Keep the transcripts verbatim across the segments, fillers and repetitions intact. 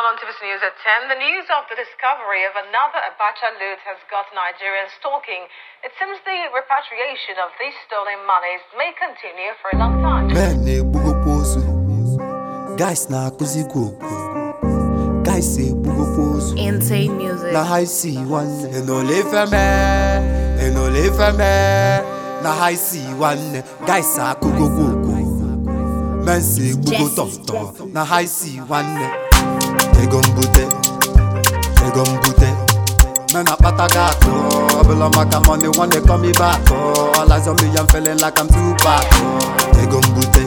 Now on T V C News at ten, the news of the discovery of another Abacha loot has got Nigerians talking. It seems the repatriation of these stolen monies may continue for a long time. Guys na kuzi go. Guys say bugo pozu. Insane music. Na high see one. Eno le feme. Eno le feme. Na high see one. Guys sa kugo go. Men say bugo tom tom. Na high see one. Egom bute. Egom bute. Men a patagato. Below my money when they call me back. All eyes on me, I'm feeling like I'm too bad. Egom bute.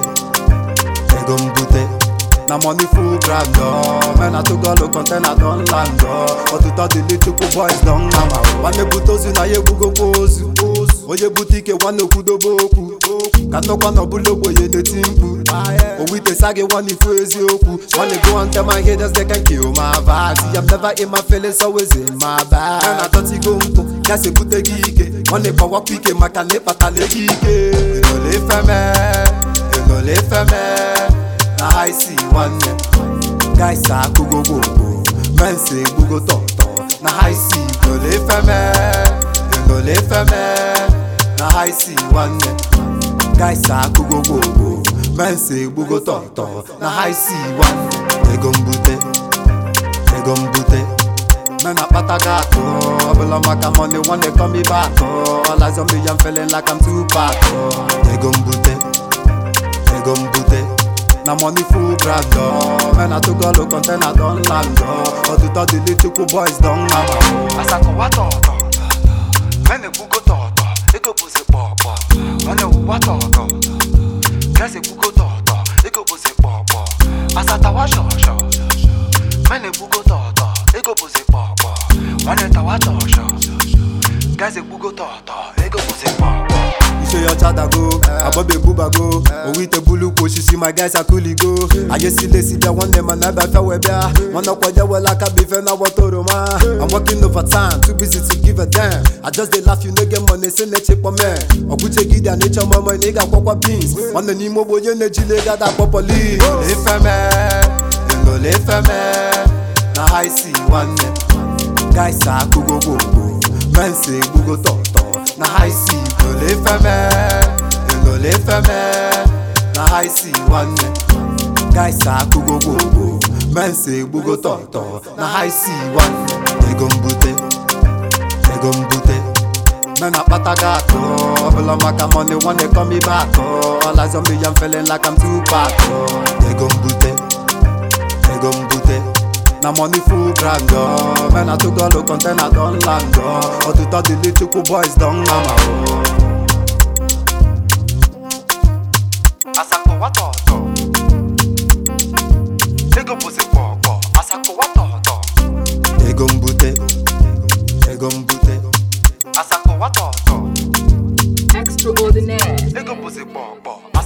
Egom bute. Na money full grand, oh. Man, I took all the content, I don't land, oh. But to talk the little boys don't know. One the butos in a ye bugo bozu. Oye boutique, one no kudo boku. Katoka no bulo boye the timbu. Oh, we the sage one if we yoku. One they go and tell my haters they can kill my vibe. See, I'm never in my feelings, always in my bag. Man, I thought he go to, yes, he put the geek. One they power quick, my can never tell the geek. You know, les femmes, you know, les femmes. Na I see one guys say go go go. Men say go to to. Na I see no le feme, no le feme. Na I see one guys say go go go. Men say go to to. Na I see one egom bute, egom bute. Men a patagato. Below my money when they call me back. All eyes on me, I'm feeling like I'm too bad. Egom bute, egom bute. Na money full grand, oh. Man, I took all the content, I don't land, oh. Or to talk the little boys don't know. Asako wato to, mene bugo to to, ego pose popo. Mene wato to, kese bugo to to, ego pose popo. Asata wa sho sho, mene bugo to to, ego pose popo. Mene tawa to sho, kese bugo to to, ego pose popo. Show your chada go, I bobby booba go. Oh, with the bulu ko, she see my guys are coolly go. I just see they see that one them and I fell with ya. One up kwa well like a beef and I want to ma. I'm working overtime, too busy to give a damn. I just they laugh you nigga money, say ne chip on me. Or put your gida nature mama nigga kwakwa beans. On the nimo boy energy nigga that properly. Le femme, no le femme. Na I see one guys say go go go. Men say go to to. Na I see no le feme, no le feme. Na I see one guys say go go go. Men say bugo to to. Na I see one egom bute, egom bute. Men a patagato. Below my money when they call me back. All eyes on me, I'm feeling like I'm too bad. Egom bute, egom bute. Na money full grand, oh. Man, I took all the content, I don't land, oh. Or to talk the little boys don't know. Asako wato to, ego pose popo. Asako wato to, egom bute, egom bute. Asako wato to, Extraordinaire. ego pose popo.